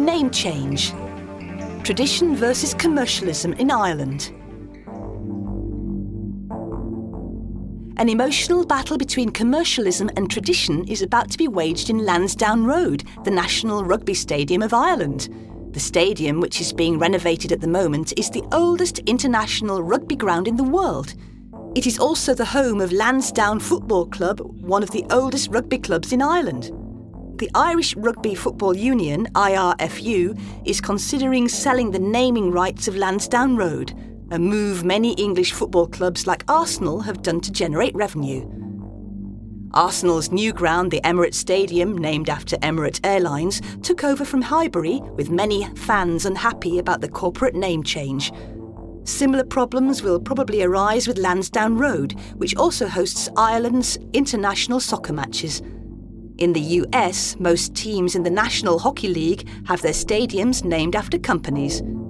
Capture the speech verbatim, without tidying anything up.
name change. Tradition versus commercialism in Ireland. An emotional battle between commercialism and tradition is about to be waged in Lansdowne Road, the National Rugby Stadium of Ireland. The stadium, which is being renovated at the moment, is the oldest international rugby ground in the world. It is also the home of Lansdowne Football Club, one of the oldest rugby clubs in Ireland. The Irish Rugby Football Union, I R F U, is considering selling the naming rights of Lansdowne Road, a move many English football clubs like Arsenal have done to generate revenue. Arsenal's new ground, the Emirates Stadium, named after Emirates Airlines, took over from Highbury, with many fans unhappy about the corporate name change. Similar problems will probably arise with Lansdowne Road, which also hosts Ireland's international soccer matches. In the U S, most teams in the National Hockey League have their stadiums named after companies.